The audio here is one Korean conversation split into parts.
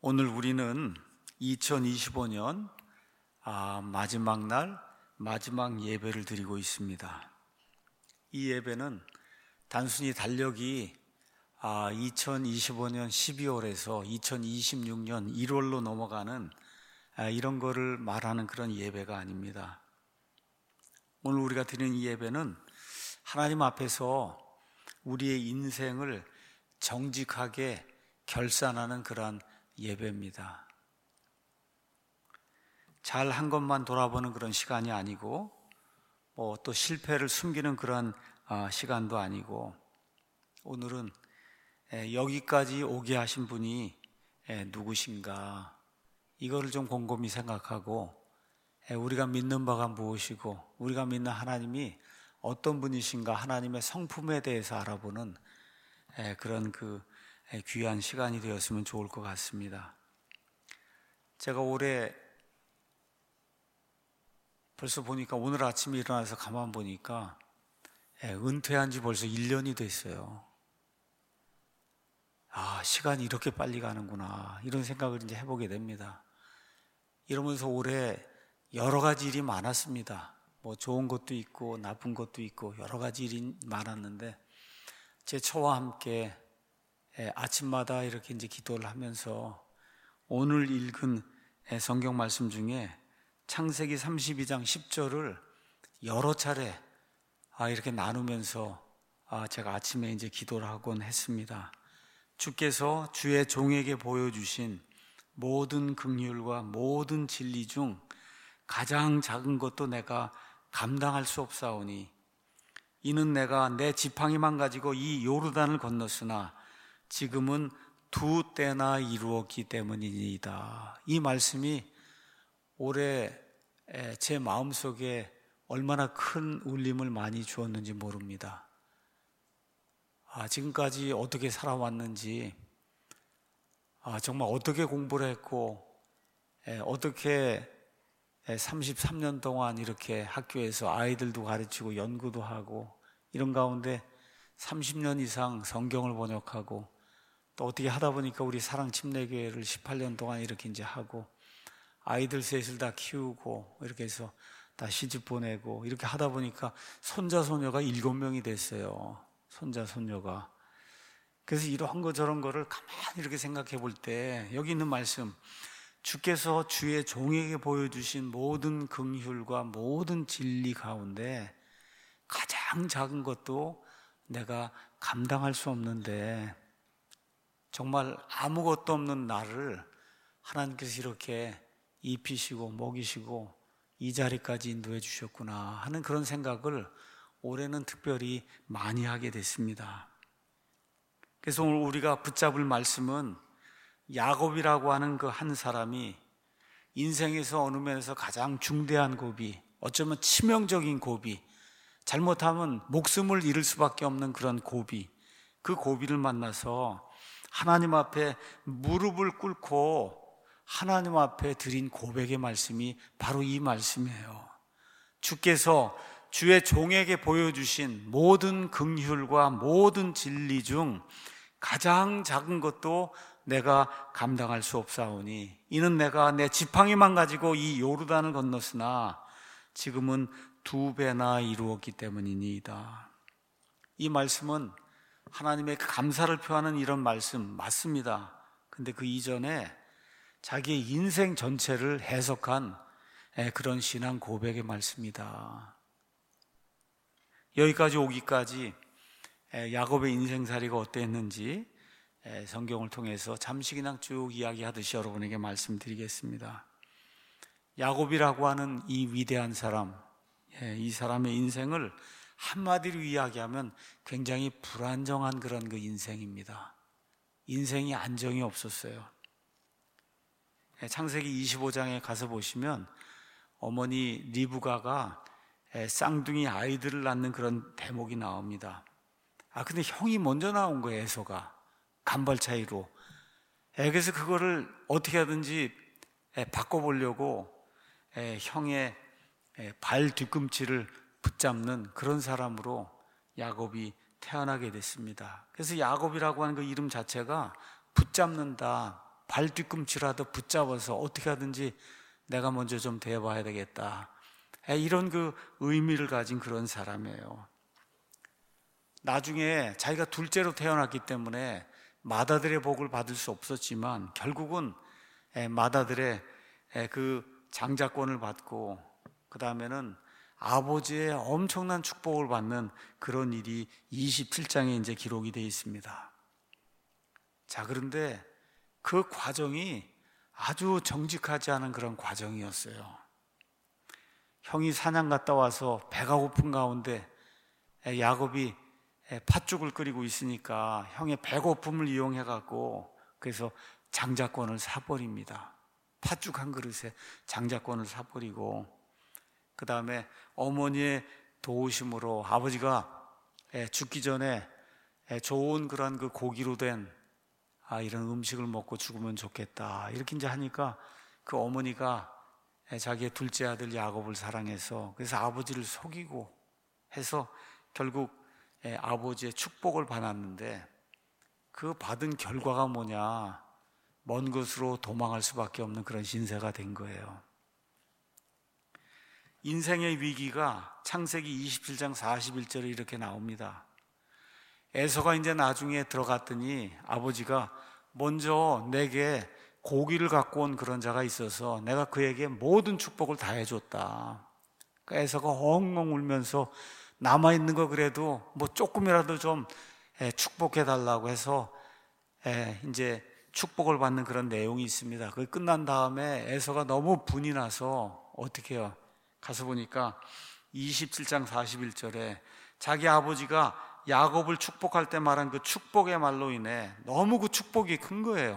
오늘 우리는 2025년 마지막 날 마지막 예배를 드리고 있습니다. 이 예배는 단순히 달력이 2025년 12월에서 2026년 1월로 넘어가는 이런 거를 말하는 그런 예배가 아닙니다. 오늘 우리가 드리는 이 예배는 하나님 앞에서 우리의 인생을 정직하게 결산하는 그러한 예배입니다. 잘 한 것만 돌아보는 그런 시간이 아니고 또 실패를 숨기는 그런 시간도 아니고, 오늘은 여기까지 오게 하신 분이 누구신가, 이거를 좀 곰곰이 생각하고 우리가 믿는 바가 무엇이고 우리가 믿는 하나님이 어떤 분이신가, 하나님의 성품에 대해서 알아보는 그런 귀한 시간이 되었으면 좋을 것 같습니다. 제가 올해 벌써 보니까, 오늘 아침에 일어나서 가만 보니까 은퇴한 지 벌써 1년이 됐어요. 시간이 이렇게 빨리 가는구나, 이런 생각을 이제 해보게 됩니다. 이러면서 올해 여러 가지 일이 많았습니다. 좋은 것도 있고 나쁜 것도 있고 여러 가지 일이 많았는데, 제 처와 함께 아침마다 이렇게 이제 기도를 하면서 오늘 읽은 성경 말씀 중에 창세기 32장 10절을 여러 차례 이렇게 나누면서 제가 아침에 이제 기도를 하곤 했습니다. 주께서 주의 종에게 보여주신 모든 긍휼과 모든 진리 중 가장 작은 것도 내가 감당할 수 없사오니, 이는 내가 내 지팡이만 가지고 이 요르단을 건넜으나 지금은 2때나 이루었기 때문이니이다. 이 말씀이 올해 제 마음속에 얼마나 큰 울림을 많이 주었는지 모릅니다. 지금까지 어떻게 살아왔는지, 정말 어떻게 공부를 했고 어떻게 33년 동안 이렇게 학교에서 아이들도 가르치고 연구도 하고, 이런 가운데 30년 이상 성경을 번역하고, 또 어떻게 하다 보니까 우리 사랑침례교회를 18년 동안 이렇게 이제 하고, 아이들 셋을 다 키우고, 이렇게 해서 다 시집 보내고, 이렇게 하다 보니까 손자 손녀가 7명이 됐어요. 손자 손녀가. 그래서 이러한 거 저런 거를 가만히 이렇게 생각해 볼 때, 여기 있는 말씀, 주께서 주의 종에게 보여주신 모든 긍휼과 모든 진리 가운데 가장 작은 것도 내가 감당할 수 없는데, 정말 아무것도 없는 나를 하나님께서 이렇게 입히시고 먹이시고 이 자리까지 인도해 주셨구나 하는 그런 생각을 올해는 특별히 많이 하게 됐습니다. 그래서 오늘 우리가 붙잡을 말씀은, 야곱이라고 하는 그 한 사람이 인생에서 어느 면에서 가장 중대한 고비, 어쩌면 치명적인 고비, 잘못하면 목숨을 잃을 수밖에 없는 그런 고비, 그 고비를 만나서 하나님 앞에 무릎을 꿇고 하나님 앞에 드린 고백의 말씀이 바로 이 말씀이에요. 주께서 주의 종에게 보여주신 모든 긍휼과 모든 진리 중 가장 작은 것도 내가 감당할 수 없사오니, 이는 내가 내 지팡이만 가지고 이 요르단을 건넜으나 지금은 2배나 이루었기 때문이니이다. 이 말씀은 하나님의 감사를 표하는 이런 말씀 맞습니다. 근데 그 이전에 자기의 인생 전체를 해석한 그런 신앙 고백의 말씀이다. 여기까지 오기까지 야곱의 인생살이가 어땠는지 성경을 통해서 잠시 그냥 쭉 이야기하듯이 여러분에게 말씀드리겠습니다. 야곱이라고 하는 이 위대한 사람, 이 사람의 인생을 한마디로 이야기하면 굉장히 불안정한 그런 그 인생입니다. 인생이 안정이 없었어요. 창세기 25장에 가서 보시면 어머니 리브가가 쌍둥이 아이들을 낳는 그런 대목이 나옵니다. 근데 형이 먼저 나온 거예요, 에서가. 간발 차이로. 그래서 그거를 어떻게 하든지 바꿔보려고 형의 발 뒤꿈치를 붙잡는 그런 사람으로 야곱이 태어나게 됐습니다. 그래서 야곱이라고 하는 그 이름 자체가 붙잡는다, 발 뒤꿈치라도 붙잡아서 어떻게 하든지 내가 먼저 좀 대봐야 되겠다. 이런 그 의미를 가진 그런 사람이에요. 나중에 자기가 둘째로 태어났기 때문에 맏아들의 복을 받을 수 없었지만 결국은 맏아들의 그 장자권을 받고 그 다음에는 아버지의 엄청난 축복을 받는 그런 일이 27장에 이제 기록이 되어 있습니다. 자, 그런데 그 과정이 아주 정직하지 않은 그런 과정이었어요. 형이 사냥 갔다 와서 배가 고픈 가운데 야곱이 팥죽을 끓이고 있으니까 형의 배고픔을 이용해 갖고 그래서 장자권을 사버립니다. 팥죽 한 그릇에 장자권을 사버리고 그 다음에 어머니의 도우심으로 아버지가 죽기 전에 좋은 그런 그 고기로 된 이런 음식을 먹고 죽으면 좋겠다 이렇게 이제 하니까 그 어머니가 자기의 둘째 아들 야곱을 사랑해서 그래서 아버지를 속이고 해서 결국 아버지의 축복을 받았는데 그 받은 결과가 뭐냐, 먼 곳으로 도망할 수밖에 없는 그런 신세가 된 거예요. 인생의 위기가 창세기 27장 41절에 이렇게 나옵니다. 에서가 이제 나중에 들어갔더니 아버지가 먼저 내게 고기를 갖고 온 그런 자가 있어서 내가 그에게 모든 축복을 다 해줬다. 그러니까 에서가 엉엉 울면서 남아있는 거 그래도 뭐 조금이라도 좀 축복해 달라고 해서 이제 축복을 받는 그런 내용이 있습니다. 그게 끝난 다음에 에서가 너무 분이 나서 어떻게 해요? 가서 보니까 27장 41절에 자기 아버지가 야곱을 축복할 때 말한 그 축복의 말로 인해 너무 그 축복이 큰 거예요.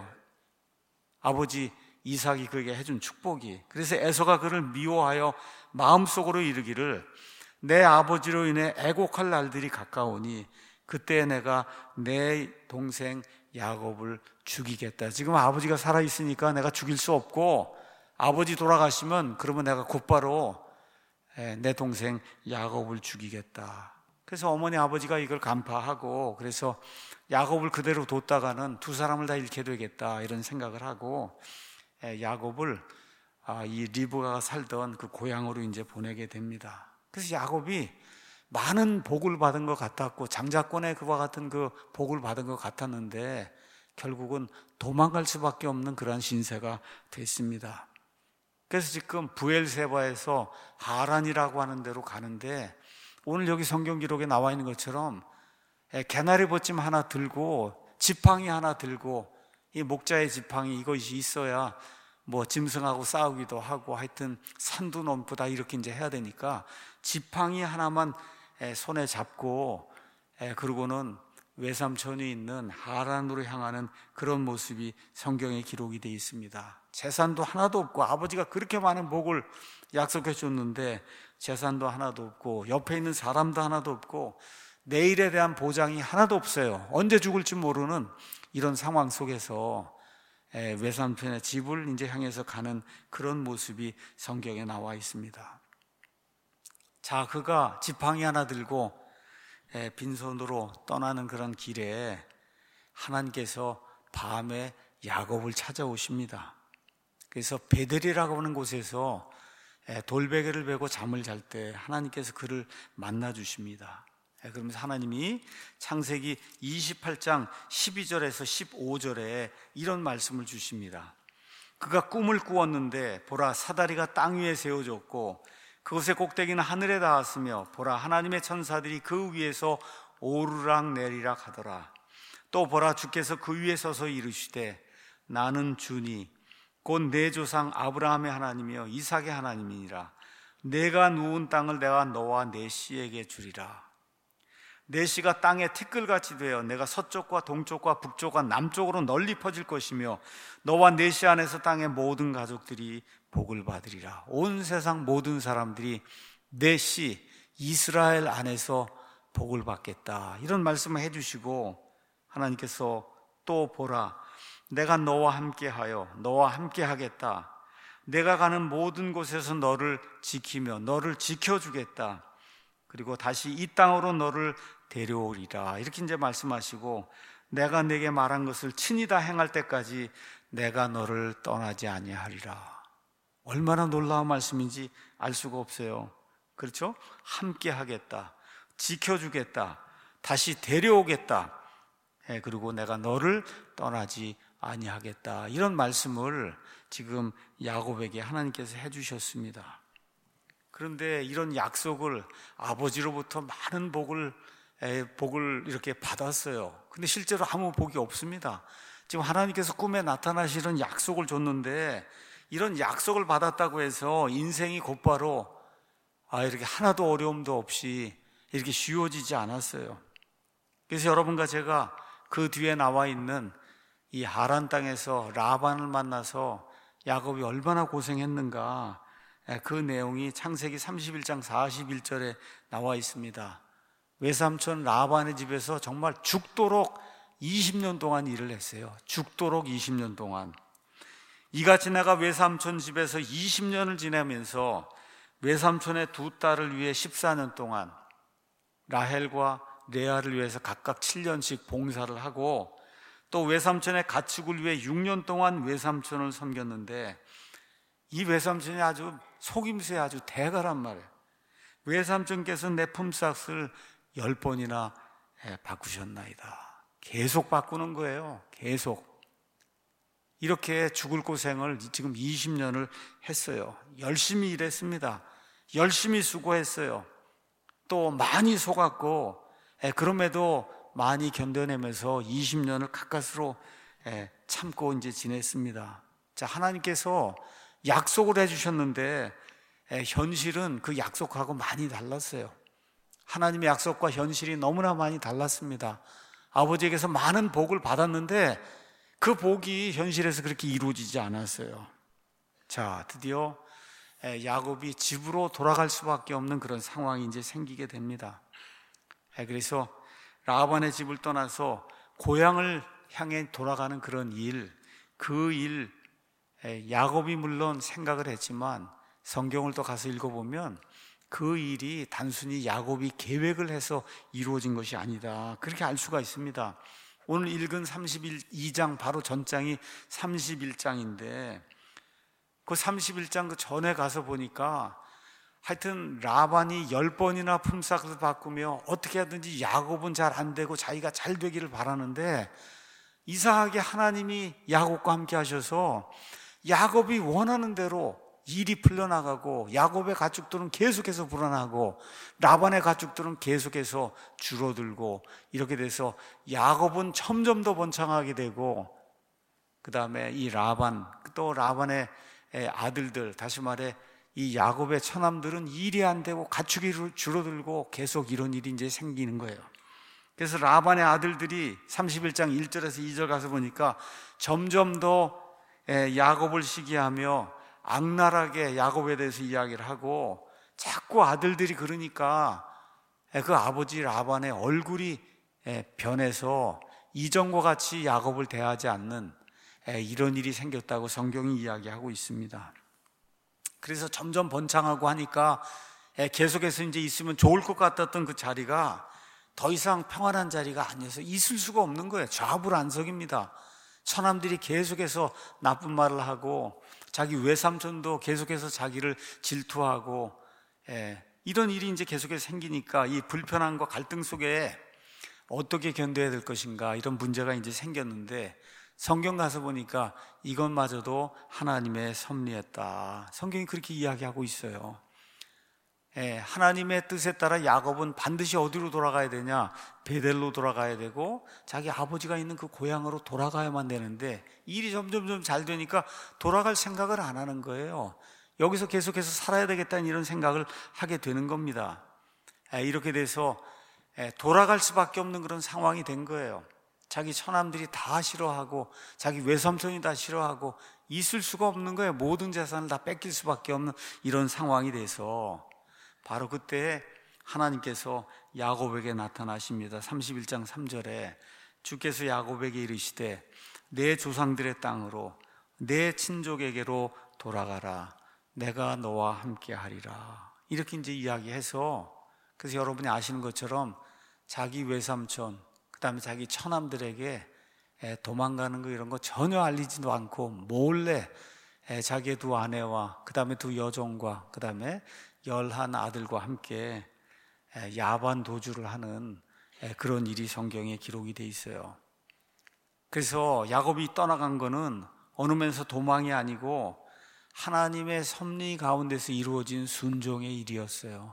아버지 이삭이 그에게 해준 축복이. 그래서 에서가 그를 미워하여 마음속으로 이르기를 내 아버지로 인해 애곡할 날들이 가까우니 그때 내가 내 동생 야곱을 죽이겠다. 지금 아버지가 살아있으니까 내가 죽일 수 없고 아버지 돌아가시면 그러면 내가 곧바로 내 동생 야곱을 죽이겠다. 그래서 어머니 아버지가 이걸 간파하고 그래서 야곱을 그대로 뒀다가는 두 사람을 다 잃게 되겠다 이런 생각을 하고 야곱을 이 리브가가 살던 그 고향으로 이제 보내게 됩니다. 그래서 야곱이 많은 복을 받은 것 같았고 장자권에 그와 같은 그 복을 받은 것 같았는데 결국은 도망갈 수밖에 없는 그러한 신세가 됐습니다. 그래서 지금 부엘세바에서 하란이라고 하는 데로 가는데 오늘 여기 성경 기록에 나와 있는 것처럼 개나리 벗짐 하나 들고 지팡이 하나 들고 이 목자의 지팡이 이것이 있어야 뭐 짐승하고 싸우기도 하고 하여튼 산도 넘고 다 이렇게 이제 해야 되니까 지팡이 하나만 손에 잡고 그러고는 외삼촌이 있는 하란으로 향하는 그런 모습이 성경에 기록이 되어 있습니다. 재산도 하나도 없고 아버지가 그렇게 많은 복을 약속해 줬는데 재산도 하나도 없고 옆에 있는 사람도 하나도 없고 내일에 대한 보장이 하나도 없어요. 언제 죽을지 모르는 이런 상황 속에서 외삼촌의 집을 이제 향해서 가는 그런 모습이 성경에 나와 있습니다. 자, 그가 지팡이 하나 들고 빈손으로 떠나는 그런 길에 하나님께서 밤에 야곱을 찾아오십니다. 그래서 베델이라고 하는 곳에서 돌베개를 베고 잠을 잘 때 하나님께서 그를 만나 주십니다. 그러면서 하나님이 창세기 28장 12절에서 15절에 이런 말씀을 주십니다. 그가 꿈을 꾸었는데 보라 사다리가 땅 위에 세워졌고 그곳의 꼭대기는 하늘에 닿았으며 보라 하나님의 천사들이 그 위에서 오르락 내리락 하더라. 또 보라 주께서 그 위에 서서 이르시되 나는 주니 곧 내 조상 아브라함의 하나님이여 이삭의 하나님이니라. 내가 누운 땅을 내가 너와 내 씨에게 주리라. 내 씨가 땅에 티끌같이 되어 내가 서쪽과 동쪽과 북쪽과 남쪽으로 널리 퍼질 것이며 너와 내 씨 안에서 땅의 모든 가족들이 복을 받으리라. 온 세상 모든 사람들이 내 씨 이스라엘 안에서 복을 받겠다. 이런 말씀을 해주시고 하나님께서 또 보라 내가 너와 함께하여 너와 함께하겠다. 내가 가는 모든 곳에서 너를 지키며 너를 지켜주겠다. 그리고 다시 이 땅으로 너를 데려오리라. 이렇게 이제 말씀하시고 내가 네게 말한 것을 친히 다 행할 때까지 내가 너를 떠나지 아니하리라. 얼마나 놀라운 말씀인지 알 수가 없어요. 그렇죠? 함께 하겠다, 지켜주겠다, 다시 데려오겠다, 그리고 내가 너를 떠나지 아니하겠다, 이런 말씀을 지금 야곱에게 하나님께서 해주셨습니다. 그런데 이런 약속을 아버지로부터 많은 복을 이렇게 받았어요. 근데 실제로 아무 복이 없습니다. 지금 하나님께서 꿈에 나타나시는 약속을 줬는데, 이런 약속을 받았다고 해서 인생이 곧바로 이렇게 하나도 어려움도 없이 이렇게 쉬워지지 않았어요. 그래서 여러분과 제가 그 뒤에 나와 있는 이 하란 땅에서 라반을 만나서 야곱이 얼마나 고생했는가, 그 내용이 창세기 31장 41절에 나와 있습니다. 외삼촌 라반의 집에서 정말 죽도록 20년 동안 일을 했어요. 죽도록 20년 동안. 이같이 내가 외삼촌 집에서 20년을 지내면서 외삼촌의 두 딸을 위해 14년 동안, 라헬과 레아를 위해서 각각 7년씩 봉사를 하고, 또 외삼촌의 가축을 위해 6년 동안 외삼촌을 섬겼는데, 이 외삼촌이 아주 속임수에 아주 대가란 말이에요. 외삼촌께서 내 품삯을 10번이나 바꾸셨나이다. 계속 바꾸는 거예요. 계속. 이렇게 죽을 고생을 지금 20년을 했어요. 열심히 일했습니다. 열심히 수고했어요. 또 많이 속았고, 그럼에도 많이 견뎌내면서 20년을 가까스로 참고 이제 지냈습니다. 자, 하나님께서 약속을 해주셨는데 현실은 그 약속하고 많이 달랐어요. 하나님의 약속과 현실이 너무나 많이 달랐습니다. 아버지에게서 많은 복을 받았는데 그 복이 현실에서 그렇게 이루어지지 않았어요. 자, 드디어 야곱이 집으로 돌아갈 수밖에 없는 그런 상황이 이제 생기게 됩니다. 그래서 라반의 집을 떠나서 고향을 향해 돌아가는 그런 일, 그 일, 야곱이 물론 생각을 했지만 성경을 또 가서 읽어보면 그 일이 단순히 야곱이 계획을 해서 이루어진 것이 아니다, 그렇게 알 수가 있습니다. 오늘 읽은 32장 바로 전장이 31장인데 그 31장 그 전에 가서 보니까 하여튼 라반이 10번이나 품삯을 바꾸며 어떻게 하든지 야곱은 잘 안 되고 자기가 잘 되기를 바라는데, 이상하게 하나님이 야곱과 함께 하셔서 야곱이 원하는 대로 일이 풀려나가고, 야곱의 가축들은 계속해서 불어나고 라반의 가축들은 계속해서 줄어들고, 이렇게 돼서 야곱은 점점 더 번창하게 되고, 그 다음에 이 라반, 또 라반의 아들들, 다시 말해 이 야곱의 처남들은 일이 안 되고 가축이 줄어들고 계속 이런 일이 이제 생기는 거예요. 그래서 라반의 아들들이 31장 1절에서 2절 가서 보니까 점점 더 야곱을 시기하며 악랄하게 야곱에 대해서 이야기를 하고, 자꾸 아들들이 그러니까 그 아버지 라반의 얼굴이 변해서 이전과 같이 야곱을 대하지 않는 이런 일이 생겼다고 성경이 이야기하고 있습니다. 그래서 점점 번창하고 하니까 계속해서 이제 있으면 좋을 것 같았던 그 자리가 더 이상 평안한 자리가 아니어서 있을 수가 없는 거예요. 좌불안석입니다. 처남들이 계속해서 나쁜 말을 하고, 자기 외삼촌도 계속해서 자기를 질투하고, 이런 일이 이제 계속해서 생기니까 이 불편함과 갈등 속에 어떻게 견뎌야 될 것인가, 이런 문제가 이제 생겼는데, 성경 가서 보니까 이것마저도 하나님의 섭리였다, 성경이 그렇게 이야기하고 있어요. 하나님의 뜻에 따라 야곱은 반드시 어디로 돌아가야 되냐? 베델로 돌아가야 되고 자기 아버지가 있는 그 고향으로 돌아가야만 되는데, 일이 점점 잘 되니까 돌아갈 생각을 안 하는 거예요. 여기서 계속해서 살아야 되겠다는 이런 생각을 하게 되는 겁니다. 이렇게 돼서 돌아갈 수밖에 없는 그런 상황이 된 거예요. 자기 처남들이 다 싫어하고 자기 외삼촌이 다 싫어하고 있을 수가 없는 거예요. 모든 재산을 다 뺏길 수밖에 없는 이런 상황이 돼서 바로 그때 하나님께서 야곱에게 나타나십니다. 31장 3절에 주께서 야곱에게 이르시되 내 조상들의 땅으로 내 친족에게로 돌아가라, 내가 너와 함께 하리라, 이렇게 이제 이야기해서, 그래서 여러분이 아시는 것처럼 자기 외삼촌, 그 다음에 자기 처남들에게 도망가는 거 이런 거 전혀 알리지도 않고 몰래 자기의 두 아내와 그 다음에 두 여종과 그 다음에 11 아들과 함께 야반 도주를 하는 그런 일이 성경에 기록이 돼 있어요. 그래서 야곱이 떠나간 거는 어느 면에서 도망이 아니고 하나님의 섭리 가운데서 이루어진 순종의 일이었어요.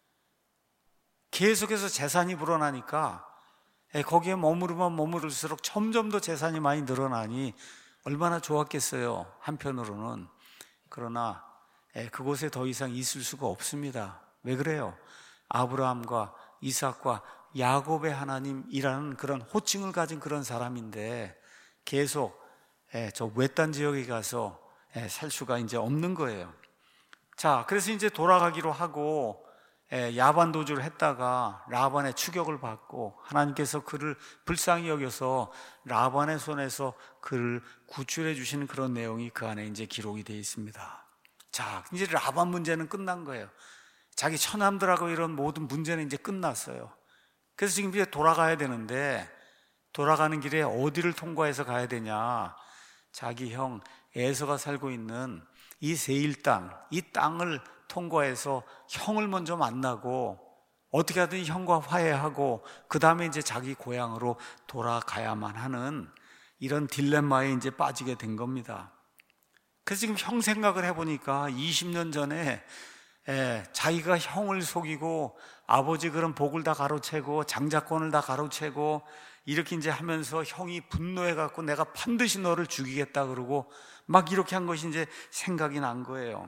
계속해서 재산이 불어나니까 거기에 머무르면 머무를수록 점점 더 재산이 많이 늘어나니 얼마나 좋았겠어요, 한편으로는. 그러나 그곳에 더 이상 있을 수가 없습니다. 왜 그래요? 아브라함과 이삭과 야곱의 하나님이라는 그런 호칭을 가진 그런 사람인데 계속 저 외딴 지역에 가서 살 수가 이제 없는 거예요. 자, 그래서 이제 돌아가기로 하고 야반 도주를 했다가 라반의 추격을 받고 하나님께서 그를 불쌍히 여겨서 라반의 손에서 그를 구출해 주시는 그런 내용이 그 안에 이제 기록이 되어 있습니다. 자, 이제 라반 문제는 끝난 거예요. 자기 처남들하고 이런 모든 문제는 이제 끝났어요. 그래서 지금 이제 돌아가야 되는데 돌아가는 길에 어디를 통과해서 가야 되냐? 자기 형 에서가 살고 있는 이 세일 땅, 이 땅을 통과해서 형을 먼저 만나고 어떻게 하든 형과 화해하고 그 다음에 이제 자기 고향으로 돌아가야만 하는 이런 딜레마에 이제 빠지게 된 겁니다. 그래서 지금 형 생각을 해보니까 20년 전에 자기가 형을 속이고 아버지 그런 복을 다 가로채고 장자권을 다 가로채고 이렇게 이제 하면서 형이 분노해갖고 내가 반드시 너를 죽이겠다 그러고 막 이렇게 한 것이 이제 생각이 난 거예요.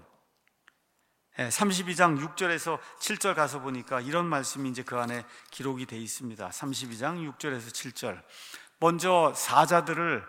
32장 6절에서 7절 가서 보니까 이런 말씀이 이제 그 안에 기록이 되어 있습니다. 32장 6절에서 7절. 먼저 사자들을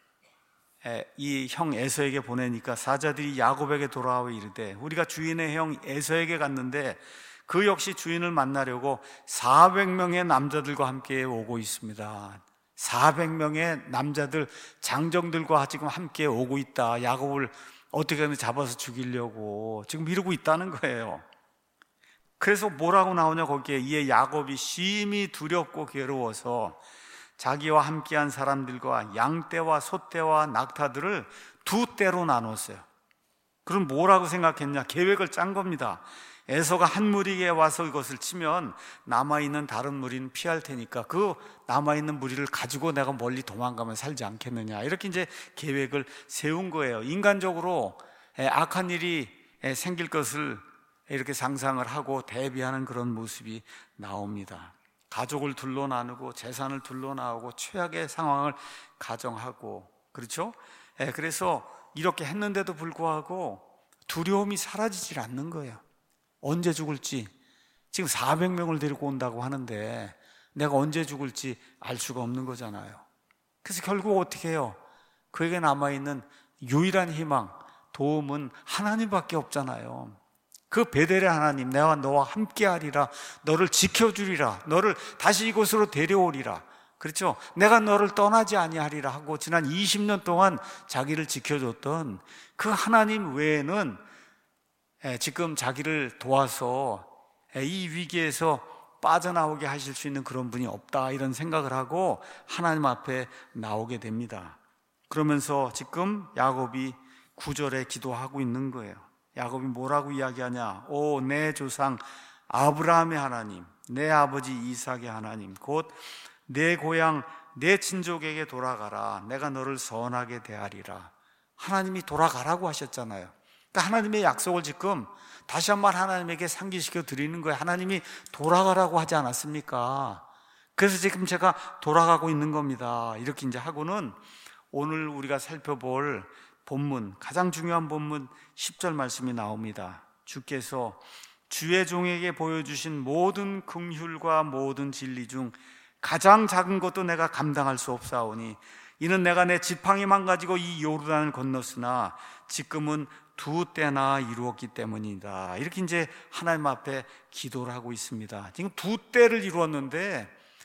이 형 에서에게 보내니까 사자들이 야곱에게 돌아와 이르되 우리가 주인의 형 에서에게 갔는데 그 역시 주인을 만나려고 400명의 남자들과 함께 오고 있습니다. 400명의 남자들 장정들과 지금 함께 오고 있다. 야곱을 어떻게든 잡아서 죽이려고 지금 이러고 있다는 거예요. 그래서 뭐라고 나오냐 거기에 이에 야곱이 심히 두렵고 괴로워서 자기와 함께한 사람들과 양떼와 소떼와 낙타들을 두 떼로 나눴어요. 그럼 뭐라고 생각했냐? 계획을 짠 겁니다. 에서가 한 무리에 와서 이것을 치면 남아있는 다른 무리는 피할 테니까 그 남아있는 무리를 가지고 내가 멀리 도망가면 살지 않겠느냐, 이렇게 이제 계획을 세운 거예요. 인간적으로 악한 일이 생길 것을 이렇게 상상을 하고 대비하는 그런 모습이 나옵니다. 가족을 둘러 나누고 재산을 둘러 나오고 최악의 상황을 가정하고, 그렇죠? 그래서 이렇게 했는데도 불구하고 두려움이 사라지질 않는 거예요. 언제 죽을지, 지금 400명을 데리고 온다고 하는데 내가 언제 죽을지 알 수가 없는 거잖아요. 그래서 결국 어떻게 해요? 그에게 남아있는 유일한 희망, 도움은 하나님밖에 없잖아요. 그 베델의 하나님, 내가 너와 함께하리라, 너를 지켜주리라, 너를 다시 이곳으로 데려오리라, 그렇죠? 내가 너를 떠나지 아니하리라 하고 지난 20년 동안 자기를 지켜줬던 그 하나님 외에는 지금 자기를 도와서 이 위기에서 빠져나오게 하실 수 있는 그런 분이 없다, 이런 생각을 하고 하나님 앞에 나오게 됩니다. 그러면서 지금 야곱이 9절에 기도하고 있는 거예요. 야곱이 뭐라고 이야기하냐? 오, 내 조상 아브라함의 하나님, 내 아버지 이삭의 하나님, 곧 내 고향 내 친족에게 돌아가라. 내가 너를 선하게 대하리라. 하나님이 돌아가라고 하셨잖아요. 그러니까 하나님의 약속을 지금 다시 한번 하나님에게 상기시켜 드리는 거예요. 하나님이 돌아가라고 하지 않았습니까? 그래서 지금 제가 돌아가고 있는 겁니다. 이렇게 이제 하고는 오늘 우리가 살펴볼 본문, 가장 중요한 본문 10절 말씀이 나옵니다. 주께서 주의 종에게 보여주신 모든 긍휼과 모든 진리 중 가장 작은 것도 내가 감당할 수 없사오니 이는 내가 내 지팡이만 가지고 이 요르단을 건넜으나 지금은 두 때나 이루었기 때문이다. 이렇게 이제 하나님 앞에 기도를 하고 있습니다. 지금 두 때를 이루었는데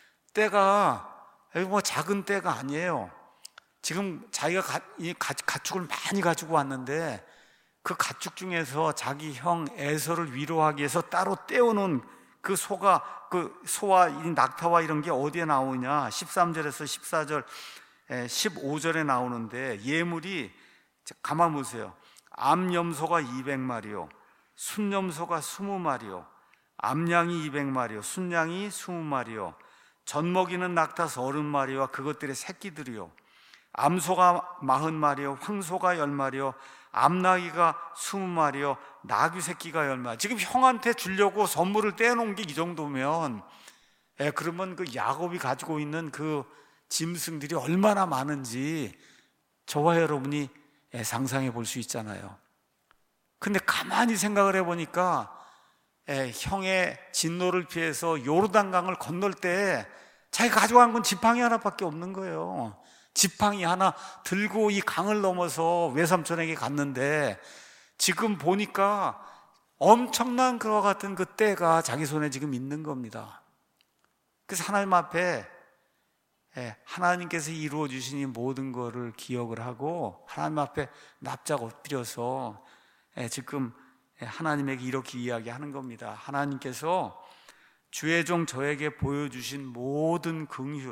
때가 뭐 작은 때가 아니에요. 지금 자기가 가축을 많이 가지고 왔는데 그 가축 중에서 자기 형 에서를 위로하기 위해서 따로 떼어놓은 그 소와 이 낙타와 이런 게 어디에 나오냐? 13절에서 14절, 15절에 나오는데, 예물이, 가만 보세요. 암염소가 200마리요, 순염소가 20마리요, 암양이 200마리요, 순양이 20마리요, 젖먹이는 낙타 30마리와 그것들의 새끼들이요, 암소가 40마리요, 황소가 10마리요, 암나귀가 20마리요, 나귀 새끼가 10마리. 지금 형한테 주려고 선물을 떼놓은 게 이 정도면, 그러면 그 야곱이 가지고 있는 그 짐승들이 얼마나 많은지 저와 여러분이 상상해 볼 수 있잖아요. 근데 가만히 생각을 해보니까 형의 진노를 피해서 요르단강을 건널 때 자기가 가져간 건 지팡이 하나밖에 없는 거예요. 지팡이 하나 들고 이 강을 넘어서 외삼촌에게 갔는데, 지금 보니까 엄청난 그와 같은 그 때가 자기 손에 지금 있는 겁니다. 그래서 하나님 앞에 하나님께서 이루어 주신 이 모든 거를 기억을 하고 하나님 앞에 납작 엎드려서 지금 하나님에게 이렇게 이야기하는 겁니다. 하나님께서 주의 종 저에게 보여주신 모든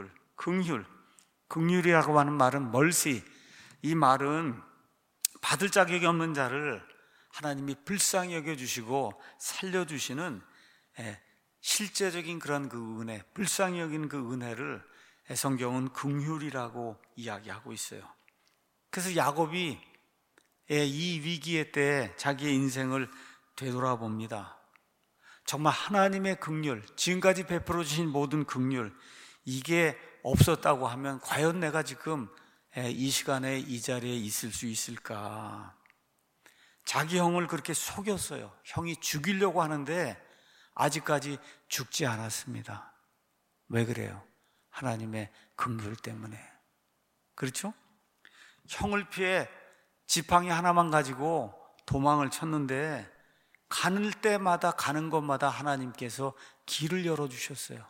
긍휼이라고 하는 말은 멀시, 이 말은 받을 자격이 없는 자를 하나님이 불쌍히 여겨주시고 살려주시는 실제적인 그런 그 은혜, 불쌍히 여기는 그 은혜를 성경은 긍휼이라고 이야기하고 있어요. 그래서 야곱이 이 위기의 때 자기의 인생을 되돌아봅니다. 정말 하나님의 긍휼, 지금까지 베풀어 주신 모든 긍휼, 이게 없었다고 하면 과연 내가 지금 이 시간에 이 자리에 있을 수 있을까? 자기 형을 그렇게 속였어요. 형이 죽이려고 하는데 아직까지 죽지 않았습니다. 왜 그래요? 하나님의 긍휼 때문에. 그렇죠? 형을 피해 지팡이 하나만 가지고 도망을 쳤는데 가는 때마다 가는 곳마다 하나님께서 길을 열어주셨어요.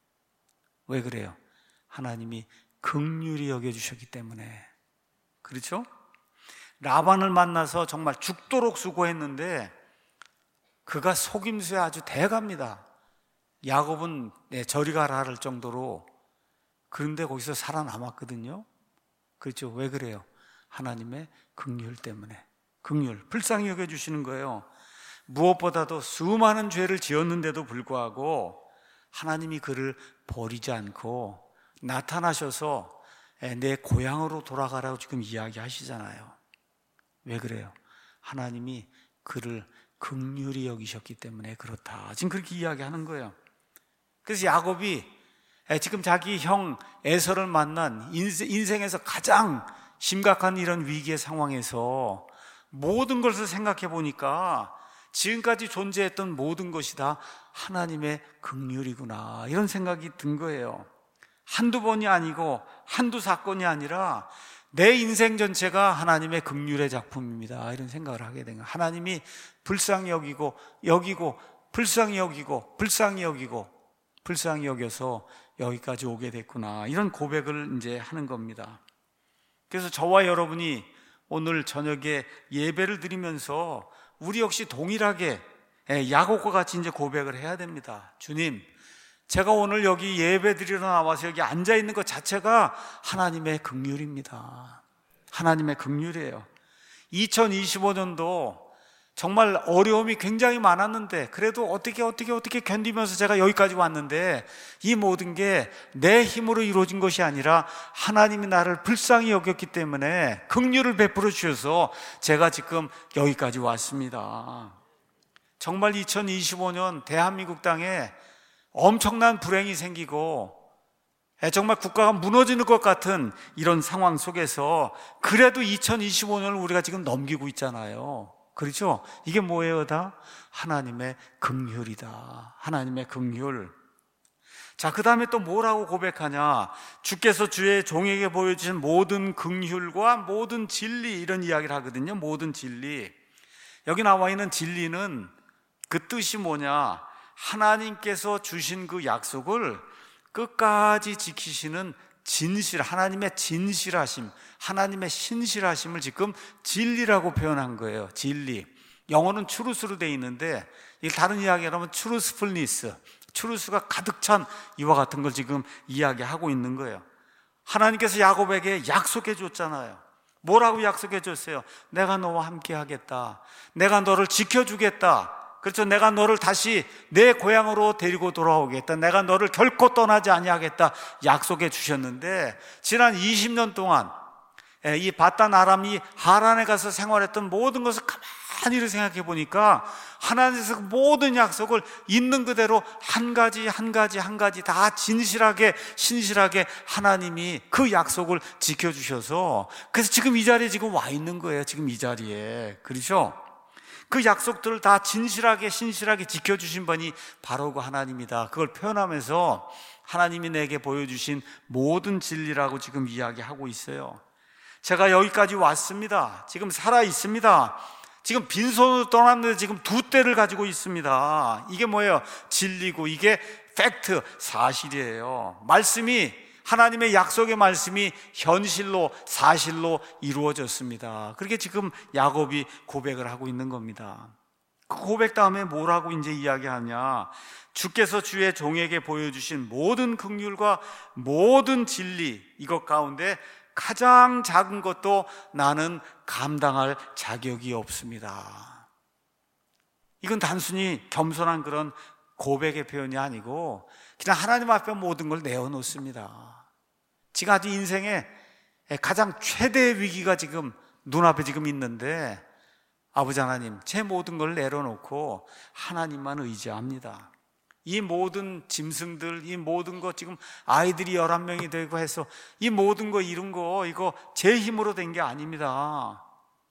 왜 그래요? 하나님이 긍휼히 여겨주셨기 때문에. 그렇죠? 라반을 만나서 정말 죽도록 수고했는데 그가 속임수에 아주 대갑니다. 야곱은 저리 가라 할 정도로. 그런데 거기서 살아남았거든요. 그렇죠? 왜 그래요? 하나님의 긍휼 때문에. 긍휼, 불쌍히 여겨주시는 거예요. 무엇보다도 수많은 죄를 지었는데도 불구하고 하나님이 그를 버리지 않고 나타나셔서 내 고향으로 돌아가라고 지금 이야기하시잖아요. 왜 그래요? 하나님이 그를 긍휼히 여기셨기 때문에 그렇다. 지금 그렇게 이야기하는 거예요. 그래서 야곱이 지금 자기 형 에서를 만난 인생에서 가장 심각한 이런 위기의 상황에서 모든 것을 생각해 보니까 지금까지 존재했던 모든 것이 다 하나님의 긍휼이구나, 이런 생각이 든 거예요. 한두 번이 아니고 한두 사건이 아니라 내 인생 전체가 하나님의 긍휼의 작품입니다, 이런 생각을 하게 된 거예요. 하나님이 불쌍히 여기고 불쌍히 여겨서 여기까지 오게 됐구나, 이런 고백을 이제 하는 겁니다. 그래서 저와 여러분이 오늘 저녁에 예배를 드리면서 우리 역시 동일하게 야곱과 같이 이제 고백을 해야 됩니다. 주님, 제가 오늘 여기 예배 드리러 나와서 여기 앉아 있는 것 자체가 하나님의 긍휼입니다. 하나님의 긍휼이에요. 2025년도 정말 어려움이 굉장히 많았는데 그래도 어떻게 견디면서 제가 여기까지 왔는데 이 모든 게 내 힘으로 이루어진 것이 아니라 하나님이 나를 불쌍히 여겼기 때문에 긍휼을 베풀어 주셔서 제가 지금 여기까지 왔습니다. 정말 2025년 대한민국 땅에 엄청난 불행이 생기고 정말 국가가 무너지는 것 같은 이런 상황 속에서 그래도 2025년을 우리가 지금 넘기고 있잖아요. 그렇죠? 이게 뭐예요? 다 하나님의 긍휼이다. 하나님의 긍휼. 자, 그 다음에 또 뭐라고 고백하냐? 주께서 주의 종에게 보여주신 모든 긍휼과 모든 진리, 이런 이야기를 하거든요. 모든 진리. 여기 나와 있는 진리는 그 뜻이 뭐냐? 하나님께서 주신 그 약속을 끝까지 지키시는 진실, 하나님의 진실하심, 하나님의 신실하심을 지금 진리라고 표현한 거예요. 진리. 영어는 truth로 돼 있는데 이 다른 이야기를 하면 truthfulness, truth가 가득 찬 이와 같은 걸 지금 이야기하고 있는 거예요. 하나님께서 야곱에게 약속해 줬잖아요. 뭐라고 약속해 줬어요? 내가 너와 함께 하겠다. 내가 너를 지켜주겠다. 그렇죠. 내가 너를 다시 내 고향으로 데리고 돌아오겠다. 내가 너를 결코 떠나지 아니하겠다. 약속해 주셨는데 지난 20년 동안 이 바단 아람이 하란에 가서 생활했던 모든 것을 가만히 생각해 보니까 하나님께서 모든 약속을 있는 그대로 한 가지 다 진실하게 신실하게 하나님이 그 약속을 지켜주셔서 그래서 지금 이 자리에 지금 와 있는 거예요. 지금 이 자리에. 그렇죠? 그 약속들을 다 진실하게 신실하게 지켜주신 분이 바로 그 하나님이다. 그걸 표현하면서 하나님이 내게 보여주신 모든 진리라고 지금 이야기하고 있어요. 제가 여기까지 왔습니다. 지금 살아 있습니다. 지금 빈손으로 떠났는데 지금 두 떼를 가지고 있습니다. 이게 뭐예요? 진리고 이게 팩트, 사실이에요. 말씀이 하나님의 약속의 말씀이 현실로 사실로 이루어졌습니다. 그렇게 지금 야곱이 고백을 하고 있는 겁니다. 그 고백 다음에 뭐라고 이제 이야기하냐? 주께서 주의 종에게 보여주신 모든 긍휼과 모든 진리 이것 가운데 가장 작은 것도 나는 감당할 자격이 없습니다. 이건 단순히 겸손한 그런 고백의 표현이 아니고 그냥 하나님 앞에 모든 걸 내어놓습니다. 지금 아주 인생의 가장 최대의 위기가 지금 눈앞에 지금 있는데 아버지 하나님, 제 모든 걸 내려놓고 하나님만 의지합니다. 이 모든 짐승들, 이 모든 거 지금 아이들이 11명이 되고 해서 이 모든 거 이룬 거 이거 제 힘으로 된 게 아닙니다.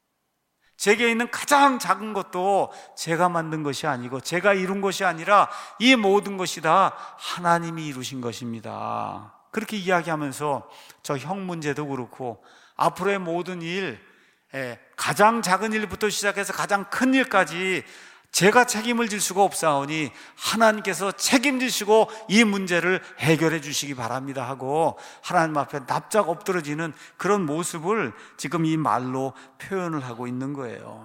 제게 있는 가장 작은 것도 제가 만든 것이 아니고 제가 이룬 것이 아니라 이 모든 것이 다 하나님이 이루신 것입니다. 그렇게 이야기하면서 저 형 문제도 그렇고 앞으로의 모든 일, 가장 작은 일부터 시작해서 가장 큰 일까지 제가 책임을 질 수가 없사오니 하나님께서 책임지시고 이 문제를 해결해 주시기 바랍니다 하고 하나님 앞에 납작 엎드러지는 그런 모습을 지금 이 말로 표현을 하고 있는 거예요.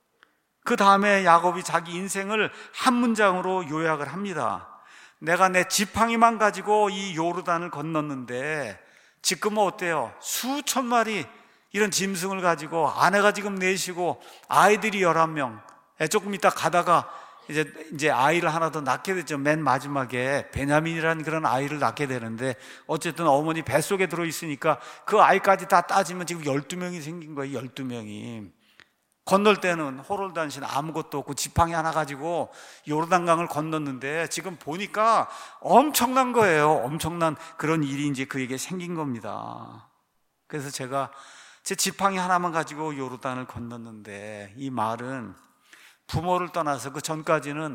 그 다음에 야곱이 자기 인생을 한 문장으로 요약을 합니다. 내가 내 지팡이만 가지고 이 요르단을 건넜는데 지금은 어때요? 수천 마리 이런 짐승을 가지고 아내가 지금 4시고 아이들이 11명, 조금 있다 가다가 이제 아이를 하나 더 낳게 됐죠. 맨 마지막에 베냐민이라는 그런 아이를 낳게 되는데 어쨌든 어머니 뱃속에 들어있으니까 그 아이까지 다 따지면 지금 12명이 생긴 거예요. 12명이 건널 때는 호롤단신 아무것도 없고 지팡이 하나 가지고 요르단강을 건넜는데 지금 보니까 엄청난 거예요. 엄청난 그런 일이 이제 그에게 생긴 겁니다. 그래서 제가 제 지팡이 하나만 가지고 요르단을 건넜는데 이 말은 부모를 떠나서 그 전까지는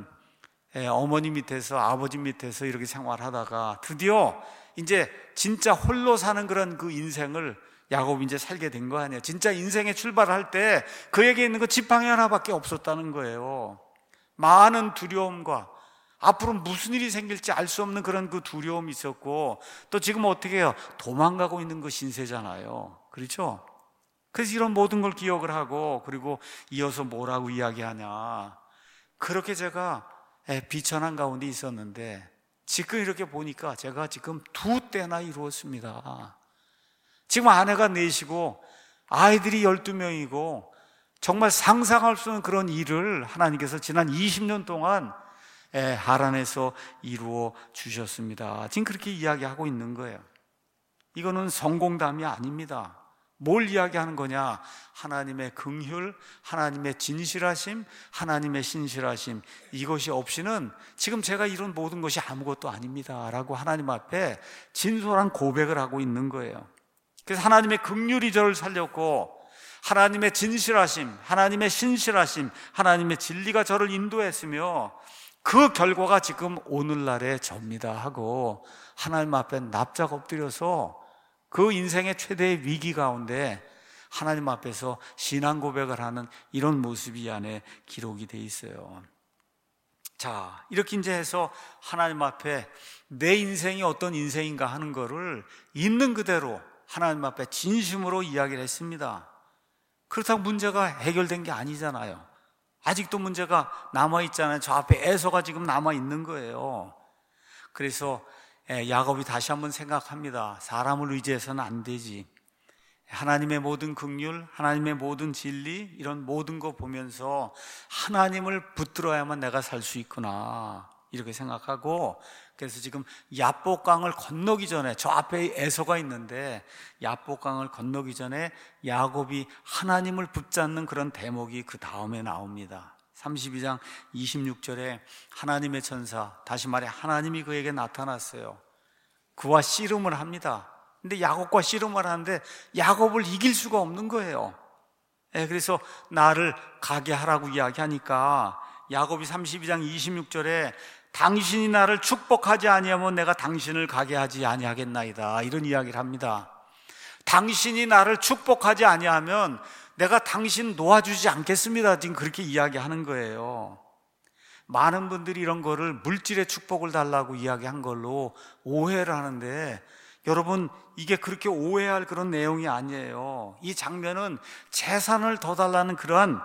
어머니 밑에서 아버지 밑에서 이렇게 생활하다가 드디어 이제 진짜 홀로 사는 그런 그 인생을 야곱이 이제 살게 된 거 아니에요. 진짜 인생에 출발할 때 그에게 있는 그 지팡이 하나밖에 없었다는 거예요. 많은 두려움과 앞으로 무슨 일이 생길지 알 수 없는 그런 그 두려움이 있었고 또 지금 어떻게 해요? 도망가고 있는 그 신세잖아요. 그렇죠? 그래서 이런 모든 걸 기억을 하고 그리고 이어서 뭐라고 이야기하냐, 그렇게 제가 비천한 가운데 있었는데 지금 이렇게 보니까 제가 지금 2때나 이루었습니다. 지금 아내가 4시고 아이들이 12명이고 정말 상상할 수 없는 그런 일을 하나님께서 지난 20년 동안 하란에서 이루어 주셨습니다. 지금 그렇게 이야기하고 있는 거예요. 이거는 성공담이 아닙니다. 뭘 이야기하는 거냐? 하나님의 긍휼, 하나님의 진실하심, 하나님의 신실하심, 이것이 없이는 지금 제가 이룬 모든 것이 아무것도 아닙니다 라고 하나님 앞에 진솔한 고백을 하고 있는 거예요. 그래서 하나님의 긍휼이 저를 살렸고 하나님의 진실하심, 하나님의 신실하심, 하나님의 진리가 저를 인도했으며 그 결과가 지금 오늘날의 접니다 하고 하나님 앞에 납작 엎드려서 그 인생의 최대의 위기 가운데 하나님 앞에서 신앙 고백을 하는 이런 모습이 이 안에 기록이 돼 있어요. 자, 이렇게 이제 해서 하나님 앞에 내 인생이 어떤 인생인가 하는 거를 있는 그대로 하나님 앞에 진심으로 이야기를 했습니다. 그렇다고 문제가 해결된 게 아니잖아요. 아직도 문제가 남아있잖아요. 저 앞에 에서가 지금 남아있는 거예요. 그래서 야곱이 다시 한번 생각합니다. 사람을 의지해서는 안 되지. 하나님의 모든 긍휼, 하나님의 모든 진리, 이런 모든 거 보면서 하나님을 붙들어야만 내가 살 수 있구나, 이렇게 생각하고, 그래서 지금 야복강을 건너기 전에, 저 앞에 에서가 있는데 야복강을 건너기 전에 야곱이 하나님을 붙잡는 그런 대목이 그 다음에 나옵니다. 32장 26절에 하나님의 천사, 다시 말해 하나님이 그에게 나타났어요. 그와 씨름을 합니다. 근데 야곱과 씨름을 하는데 야곱을 이길 수가 없는 거예요. 그래서 나를 가게 하라고 이야기하니까 야곱이 32장 26절에 당신이 나를 축복하지 아니하면 내가 당신을 가게 하지 아니하겠나이다, 이런 이야기를 합니다. 당신이 나를 축복하지 아니하면 내가 당신 놓아주지 않겠습니다, 지금 그렇게 이야기하는 거예요. 많은 분들이 이런 거를 물질의 축복을 달라고 이야기한 걸로 오해를 하는데, 여러분, 이게 그렇게 오해할 그런 내용이 아니에요. 이 장면은 재산을 더 달라는 그런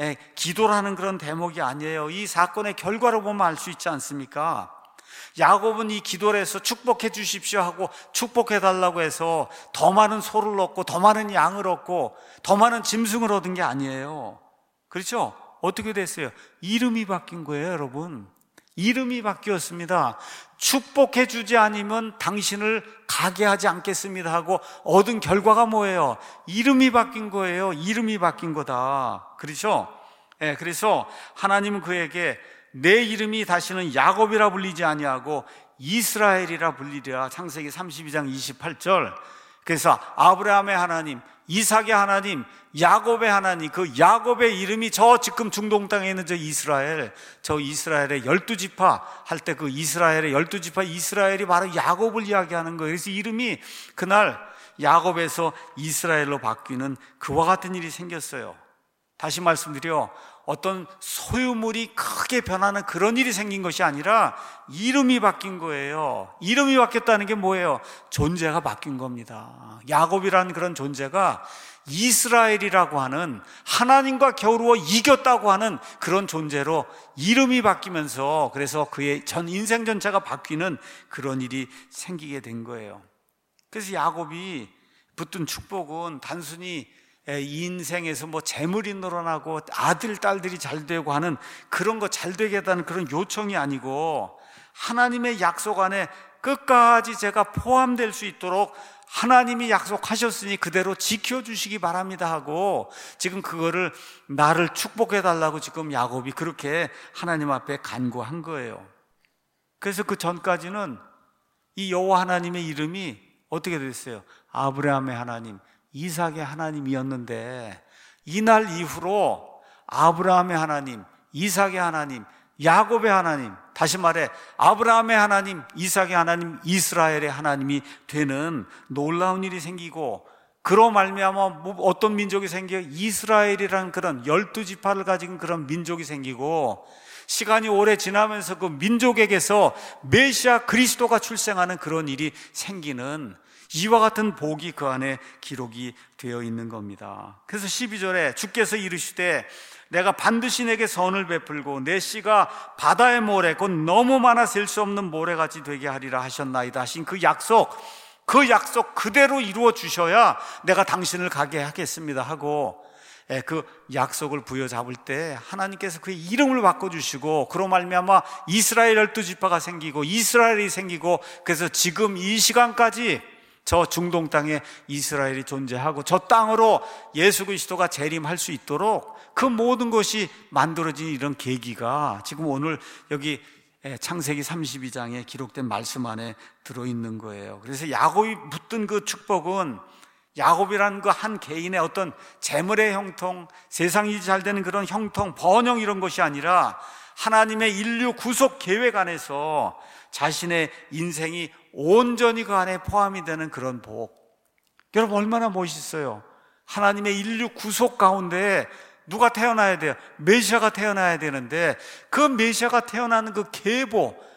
기도라는 그런 대목이 아니에요. 이 사건의 결과로 보면 알 수 있지 않습니까? 야곱은 이 기도를 해서 축복해 주십시오 하고 축복해 달라고 해서 더 많은 소를 얻고 더 많은 양을 얻고 더 많은 짐승을 얻은 게 아니에요. 그렇죠? 어떻게 됐어요? 이름이 바뀐 거예요, 여러분. 이름이 바뀌었습니다. 축복해 주지 않으면 당신을 가게 하지 않겠습니다 하고 얻은 결과가 뭐예요? 이름이 바뀐 거예요. 이름이 바뀐 거다. 그렇죠? 그래서 하나님은 그에게 내 이름이 다시는 야곱이라 불리지 아니하고 이스라엘이라 불리리라. 창세기 32장 28절. 그래서 아브라함의 하나님, 이삭의 하나님, 야곱의 하나님, 그 야곱의 이름이 저 지금 중동 땅에 있는 저 이스라엘의 12지파 할 때 그 이스라엘의 12지파 이스라엘이 바로 야곱을 이야기하는 거예요. 그래서 이름이 그날 야곱에서 이스라엘로 바뀌는 그와 같은 일이 생겼어요. 다시 말씀드려, 어떤 소유물이 크게 변하는 그런 일이 생긴 것이 아니라 이름이 바뀐 거예요. 이름이 바뀌었다는 게 뭐예요? 존재가 바뀐 겁니다. 야곱이라는 그런 존재가 이스라엘이라고 하는, 하나님과 겨루어 이겼다고 하는 그런 존재로 이름이 바뀌면서, 그래서 그의 전 인생 전체가 바뀌는 그런 일이 생기게 된 거예요. 그래서 야곱이 붙든 축복은 단순히 이 인생에서 뭐 재물이 늘어나고 아들, 딸들이 잘 되고 하는 그런 거 잘 되게 해달라는 그런 요청이 아니고, 하나님의 약속 안에 끝까지 제가 포함될 수 있도록 하나님이 약속하셨으니 그대로 지켜주시기 바랍니다 하고, 지금 그거를 나를 축복해달라고 지금 야곱이 그렇게 하나님 앞에 간구한 거예요. 그래서 그 전까지는 이 여호와 하나님의 이름이 어떻게 됐어요? 아브라함의 하나님, 이삭의 하나님이었는데, 이날 이후로 아브라함의 하나님, 이삭의 하나님, 야곱의 하나님, 다시 말해 아브라함의 하나님, 이삭의 하나님, 이스라엘의 하나님이 되는 놀라운 일이 생기고, 그로 말미암아 어떤 민족이 생겨요? 이스라엘이라는 그런 12지파를 가진 그런 민족이 생기고, 시간이 오래 지나면서 그 민족에게서 메시아 그리스도가 출생하는 그런 일이 생기는, 이와 같은 복이 그 안에 기록이 되어 있는 겁니다. 그래서 12절에 주께서 이르시되 내가 반드시 내게 선을 베풀고 내 씨가 바다의 모래, 곧 너무 많아 셀 수 없는 모래같이 되게 하리라 하셨나이다 하신 그 약속 그대로 이루어 주셔야 내가 당신을 가게 하겠습니다 하고, 그 약속을 부여잡을 때 하나님께서 그의 이름을 바꿔주시고, 그로 말미암아 이스라엘 12지파가 생기고 이스라엘이 생기고, 그래서 지금 이 시간까지 저 중동 땅에 이스라엘이 존재하고 저 땅으로 예수 그리스도가 재림할 수 있도록 그 모든 것이 만들어진 이런 계기가 지금 오늘 여기 창세기 32장에 기록된 말씀 안에 들어있는 거예요. 그래서 야곱이 붙든 그 축복은 야곱이라는 그 한 개인의 어떤 재물의 형통, 세상이 잘 되는 그런 형통, 번영 이런 것이 아니라 하나님의 인류 구속 계획 안에서 자신의 인생이 온전히 그 안에 포함이 되는 그런 복. 여러분, 얼마나 멋있어요. 하나님의 인류 구속 가운데 누가 태어나야 돼요? 메시아가 태어나야 되는데, 그 메시아가 태어나는 그 계보,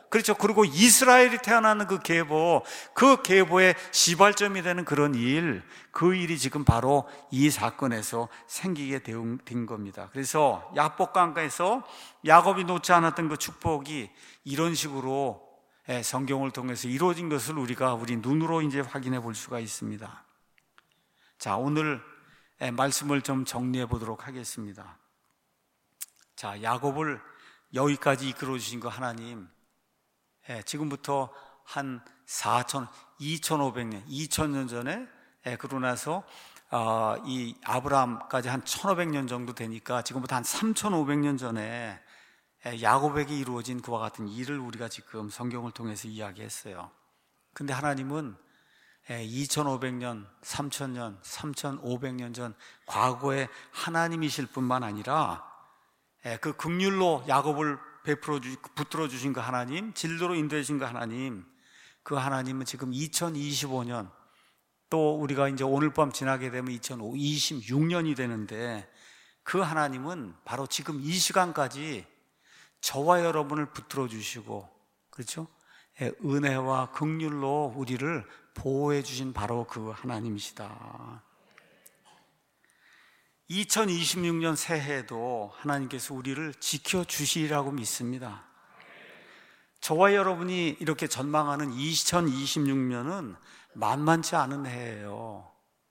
그렇죠. 그리고 이스라엘이 태어나는 그 계보의 시발점이 되는 그런 일, 그 일이 지금 바로 이 사건에서 생기게 된 겁니다. 그래서 야복강가에서 야곱이 놓지 않았던 그 축복이 이런 식으로 성경을 통해서 이루어진 것을 우리 눈으로 이제 확인해 볼 수가 있습니다. 자, 오늘 말씀을 좀 정리해 보도록 하겠습니다. 자, 야곱을 여기까지 이끌어 주신 거 하나님, 지금부터 한 2500년, 2000년 전에, 그러고 나서 이 아브라함까지 한 1500년 정도 되니까 지금부터 한 3500년 전에 야곱에게 이루어진 그와 같은 일을 우리가 지금 성경을 통해서 이야기했어요. 근데 하나님은 2500년, 3000년, 3500년 전 과거의 하나님이실 뿐만 아니라 그 긍휼로 야곱을 붙들어 주신 그 하나님, 진리로 인도해 주신 그 하나님, 그 하나님은 지금 2025년, 또 우리가 이제 오늘 밤 지나게 되면 2026년이 되는데, 그 하나님은 바로 지금 이 시간까지 저와 여러분을 붙들어 주시고, 그렇죠? 은혜와 긍휼로 우리를 보호해 주신 바로 그 하나님이시다. 2026년 새해에도 하나님께서 우리를 지켜주시리라고 믿습니다. 저와 여러분이 이렇게 전망하는 2026년은 만만치 않은 해예요.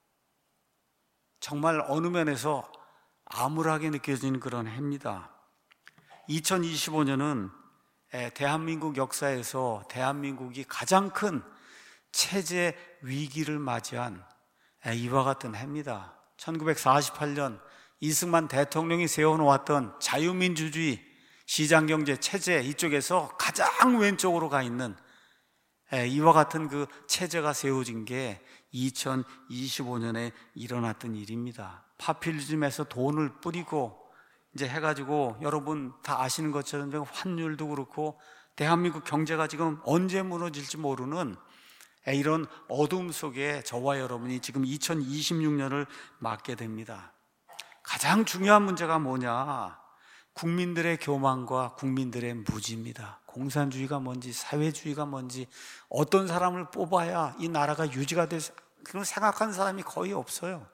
정말 어느 면에서 암울하게 느껴지는 그런 해입니다. 2025년은 대한민국 역사에서 대한민국이 가장 큰 체제 위기를 맞이한 이와 같은 해입니다. 1948년 이승만 대통령이 세워놓았던 자유민주주의 시장경제 체제, 이쪽에서 가장 왼쪽으로 가 있는 이와 같은 그 체제가 세워진 게 2025년에 일어났던 일입니다. 파퓰리즘에서 돈을 뿌리고 이제 해가지고 여러분 다 아시는 것처럼 환율도 그렇고 대한민국 경제가 지금 언제 무너질지 모르는 이런 어둠 속에 저와 여러분이 지금 2026년을 맞게 됩니다. 가장 중요한 문제가 뭐냐? 국민들의 교만과 국민들의 무지입니다. 공산주의가 뭔지, 사회주의가 뭔지, 어떤 사람을 뽑아야 이 나라가 유지가 될, 그런 생각하는 사람이 거의 없어요.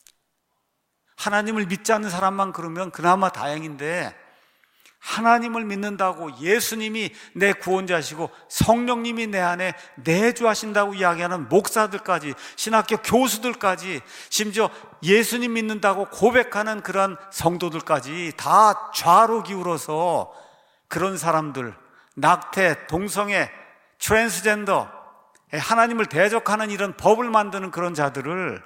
하나님을 믿지 않는 사람만 그러면 그나마 다행인데, 하나님을 믿는다고 예수님이 내 구원자시고 성령님이 내 안에 내주하신다고 이야기하는 목사들까지, 신학교 교수들까지, 심지어 예수님 믿는다고 고백하는 그런 성도들까지 다 좌로 기울어서 그런 사람들, 낙태, 동성애, 트랜스젠더, 하나님을 대적하는 이런 법을 만드는 그런 자들을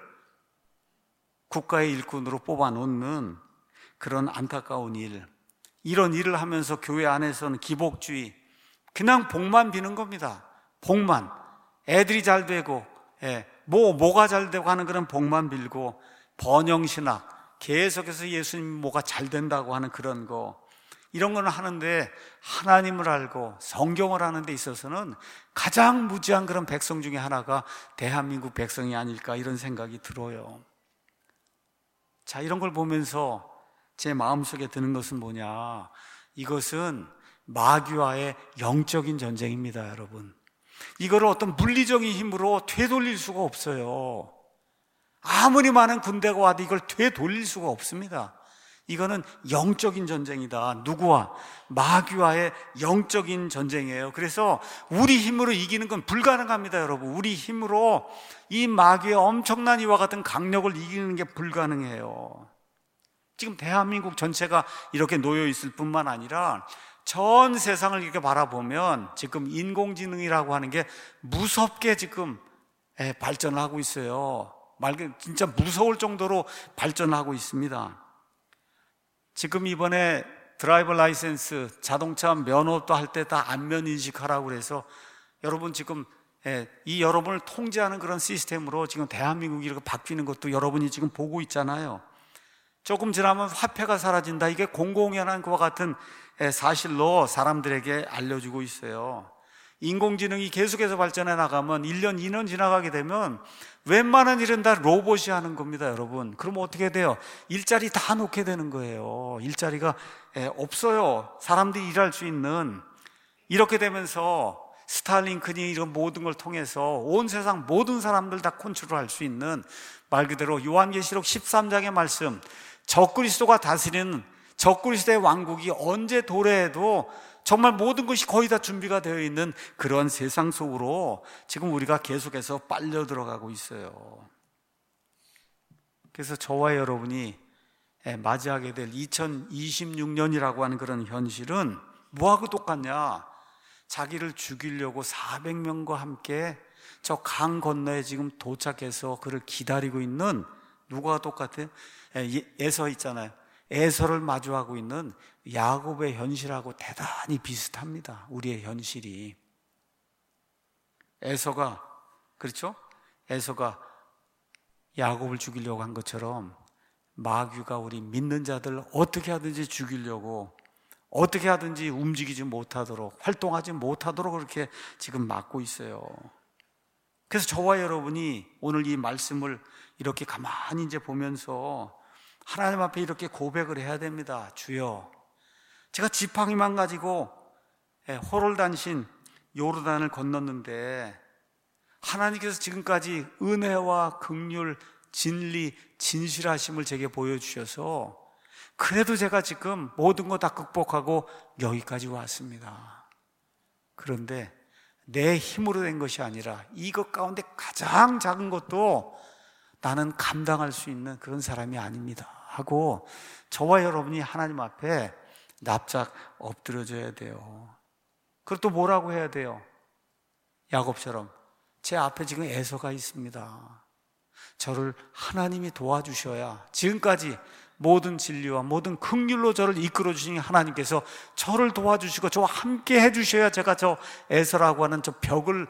국가의 일꾼으로 뽑아놓는 그런 안타까운 일, 이런 일을 하면서 교회 안에서는 기복주의, 그냥 복만 비는 겁니다. 복만, 애들이 잘 되고 뭐가 잘 되고 하는 그런 복만 빌고, 번영신학, 계속해서 예수님 뭐가 잘 된다고 하는 그런 거, 이런 거는 하는데 하나님을 알고 성경을 하는 데 있어서는 가장 무지한 그런 백성 중에 하나가 대한민국 백성이 아닐까, 이런 생각이 들어요. 자, 이런 걸 보면서 제 마음속에 드는 것은 뭐냐? 이것은 마귀와의 영적인 전쟁입니다, 여러분. 이거를 어떤 물리적인 힘으로 되돌릴 수가 없어요. 아무리 많은 군대가 와도 이걸 되돌릴 수가 없습니다. 이거는 영적인 전쟁이다. 누구와? 마귀와의 영적인 전쟁이에요. 그래서 우리 힘으로 이기는 건 불가능합니다, 여러분. 우리 힘으로 이 마귀의 엄청난 이와 같은 강력을 이기는 게 불가능해요. 지금 대한민국 전체가 이렇게 놓여 있을 뿐만 아니라 전 세상을 이렇게 바라보면 지금 인공지능이라고 하는 게 무섭게 지금 발전하고 있어요. 진짜 무서울 정도로 발전하고 있습니다. 지금 이번에 드라이버 라이센스, 자동차 면허도 할 때 다 안면 인식하라고 그래서 여러분 지금 이 여러분을 통제하는 그런 시스템으로 지금 대한민국이 이렇게 바뀌는 것도 여러분이 지금 보고 있잖아요. 조금 지나면 화폐가 사라진다, 이게 공공연한 것과 같은 사실로 사람들에게 알려주고 있어요. 인공지능이 계속해서 발전해 나가면 1년, 2년 지나가게 되면 웬만한 일은 다 로봇이 하는 겁니다, 여러분. 그러면 어떻게 돼요? 일자리 다 놓게 되는 거예요. 일자리가 없어요. 사람들이 일할 수 있는. 이렇게 되면서 스탈링크니 이런 모든 걸 통해서 온 세상 모든 사람들 다 컨트롤할 수 있는, 말 그대로 요한계시록 13장의 말씀, 적그리스도가 다스리는 적그리스도의 왕국이 언제 도래해도 정말 모든 것이 거의 다 준비가 되어 있는 그런 세상 속으로 지금 우리가 계속해서 빨려 들어가고 있어요. 그래서 저와 여러분이 맞이하게 될 2026년이라고 하는 그런 현실은 뭐하고 똑같냐? 자기를 죽이려고 400명과 함께 저 강 건너에 지금 도착해서 그를 기다리고 있는, 누가 똑같아요? 에서 있잖아요. 에서를 마주하고 있는 야곱의 현실하고 대단히 비슷합니다. 우리의 현실이. 에서가, 그렇죠? 에서가 야곱을 죽이려고 한 것처럼 마귀가 우리 믿는 자들 어떻게 하든지 죽이려고, 어떻게 하든지 움직이지 못하도록, 활동하지 못하도록 그렇게 지금 막고 있어요. 그래서 저와 여러분이 오늘 이 말씀을 이렇게 가만히 이제 보면서 하나님 앞에 이렇게 고백을 해야 됩니다. 주여, 제가 지팡이만 가지고 호롤단신 요르단을 건넜는데 하나님께서 지금까지 은혜와 긍휼, 진리, 진실하심을 제게 보여주셔서 그래도 제가 지금 모든 거 다 극복하고 여기까지 왔습니다. 그런데 내 힘으로 된 것이 아니라 이것 가운데 가장 작은 것도 나는 감당할 수 있는 그런 사람이 아닙니다 하고 저와 여러분이 하나님 앞에 납작 엎드려져야 돼요. 그리고 또 뭐라고 해야 돼요? 야곱처럼 제 앞에 지금 에서가 있습니다. 저를 하나님이 도와주셔야, 지금까지 모든 진리와 모든 긍휼로 저를 이끌어 주신 하나님께서 저를 도와주시고 저와 함께 해주셔야 제가 저 에서라고 하는 저 벽을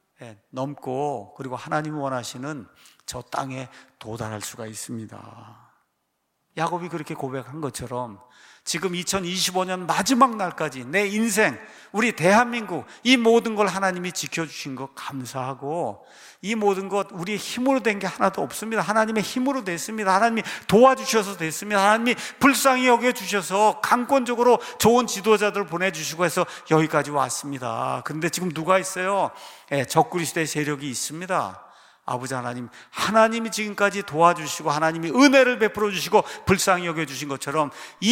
넘고, 그리고 하나님이 원하시는 저 땅에 도달할 수가 있습니다. 야곱이 그렇게 고백한 것처럼 지금 2025년 마지막 날까지 내 인생, 우리 대한민국, 이 모든 걸 하나님이 지켜주신 것 감사하고, 이 모든 것 우리의 힘으로 된 게 하나도 없습니다. 하나님의 힘으로 됐습니다. 하나님이 도와주셔서 됐습니다. 하나님이 불쌍히 여겨주셔서 강권적으로 좋은 지도자들 보내주시고 해서 여기까지 왔습니다. 그런데 지금 누가 있어요? 적그리스도의 세력이 있습니다. 아버지 하나님, 하나님이 지금까지 도와주시고 하나님이 은혜를 베풀어 주시고 불쌍히 여겨주신 것처럼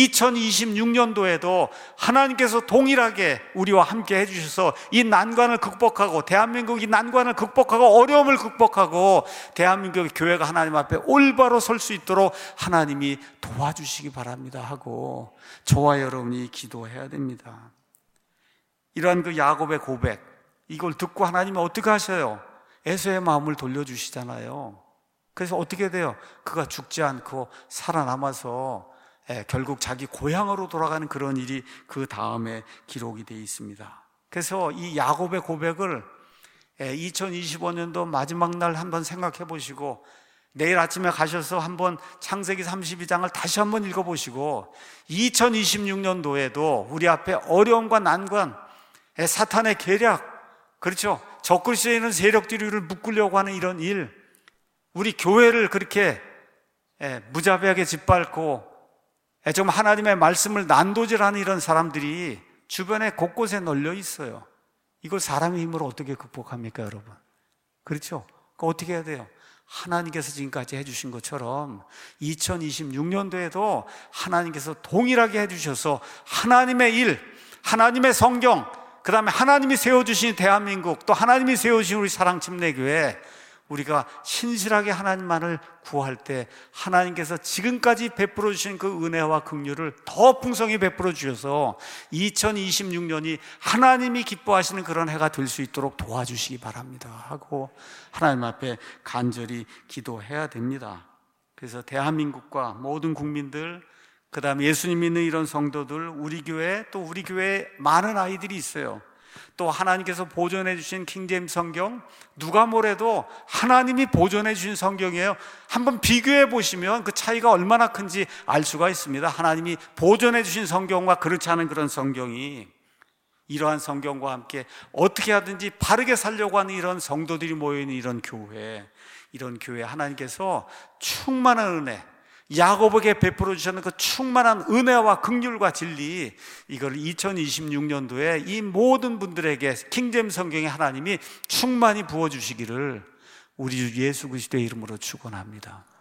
2026년도에도 하나님께서 동일하게 우리와 함께 해주셔서 이 난관을 극복하고, 대한민국이 난관을 극복하고 어려움을 극복하고 대한민국의 교회가 하나님 앞에 올바로 설 수 있도록 하나님이 도와주시기 바랍니다 하고 저와 여러분이 기도해야 됩니다. 이러한 그 야곱의 고백, 이걸 듣고 하나님이 어떻게 하셔요? 에서의 마음을 돌려주시잖아요. 그래서 어떻게 돼요? 그가 죽지 않고 살아남아서 결국 자기 고향으로 돌아가는 그런 일이 그 다음에 기록이 되어 있습니다. 그래서 이 야곱의 고백을 2025년도 마지막 날 한번 생각해 보시고, 내일 아침에 가셔서 한번 창세기 32장을 다시 한번 읽어보시고 2026년도에도 우리 앞에 어려움과 난관, 사탄의 계략, 그렇죠? 적그리스도에 있는 세력들이 우리를 묶으려고 하는 이런 일, 우리 교회를 그렇게 무자비하게 짓밟고 정말 하나님의 말씀을 난도질하는 이런 사람들이 주변에 곳곳에 널려 있어요. 이걸 사람의 힘으로 어떻게 극복합니까, 여러분? 그렇죠? 그거 어떻게 해야 돼요? 하나님께서 지금까지 해주신 것처럼 2026년도에도 하나님께서 동일하게 해주셔서 하나님의 일, 하나님의 성경, 그 다음에 하나님이 세워주신 대한민국, 또 하나님이 세워주신 우리 사랑침례교회, 우리가 신실하게 하나님만을 구할 때 하나님께서 지금까지 베풀어 주신 그 은혜와 긍휼을 더 풍성히 베풀어 주셔서 2026년이 하나님이 기뻐하시는 그런 해가 될 수 있도록 도와주시기 바랍니다 하고 하나님 앞에 간절히 기도해야 됩니다. 그래서 대한민국과 모든 국민들, 그 다음에 예수님 믿는 이런 성도들, 우리 교회, 또 우리 교회에 많은 아이들이 있어요. 또 하나님께서 보존해 주신 킹제임스 성경, 누가 뭐래도 하나님이 보존해 주신 성경이에요. 한번 비교해 보시면 그 차이가 얼마나 큰지 알 수가 있습니다. 하나님이 보존해 주신 성경과 그렇지 않은 그런 성경이, 이러한 성경과 함께 어떻게 하든지 바르게 살려고 하는 이런 성도들이 모여있는 이런 교회 하나님께서 충만한 은혜, 야곱에게 베풀어 주셨는 그 충만한 은혜와 긍휼과 진리, 이걸 2026년도에 이 모든 분들에게 킹제임스 성경에 하나님이 충만히 부어주시기를 우리 주 예수 그리스도의 이름으로 축원합니다.